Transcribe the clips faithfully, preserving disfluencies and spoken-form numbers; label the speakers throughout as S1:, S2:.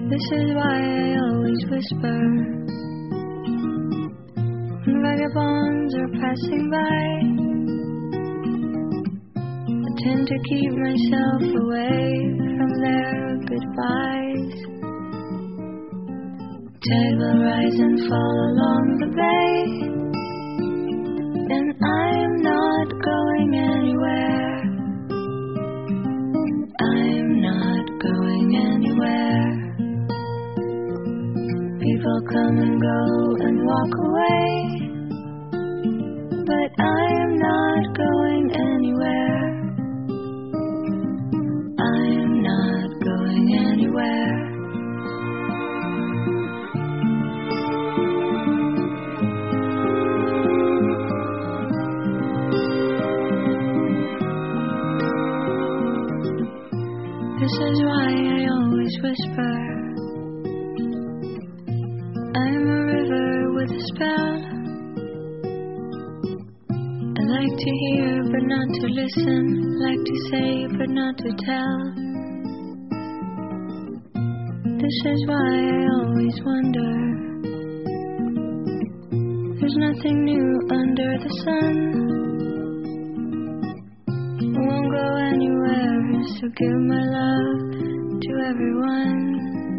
S1: This is why I always whisper when vagabonds are passing by. I tend to keep myself away from their goodbyes. Tide will rise and fall along the bay, and I'm not going anywhere. I'm not going anywhere. People come and go and walk away, but I'm not going anywhere. I'm not going anywhere. This is why I always whisper. I'm a river with a spell. I like to hear but not to listen, like to say but not to tell. This is why I always wonder. There's nothing new under the sun. I won't go anywhere, so give my love to everyone.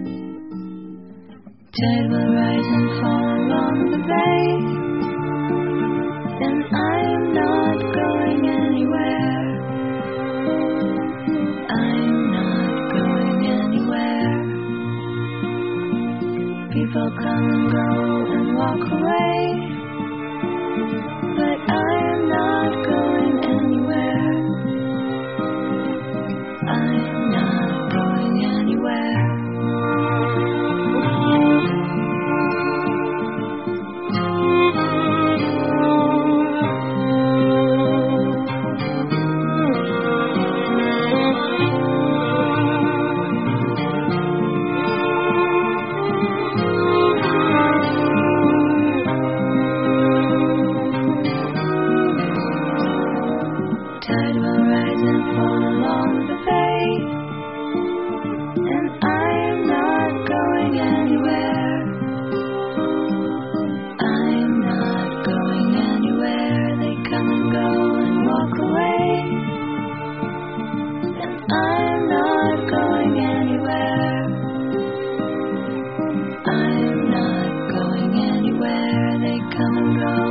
S1: Tide will rise and fall along the bay, and I'm not going anywhere. I'm not going anywhere. People come and go and walk away, but I'm not going anywhere. I'm not going anywhere. Tide will rise and fall along the bay, and I'm not going anywhere. I'm not going anywhere. They come and go and walk away, and I'm not going anywhere. I'm not going anywhere. They come and go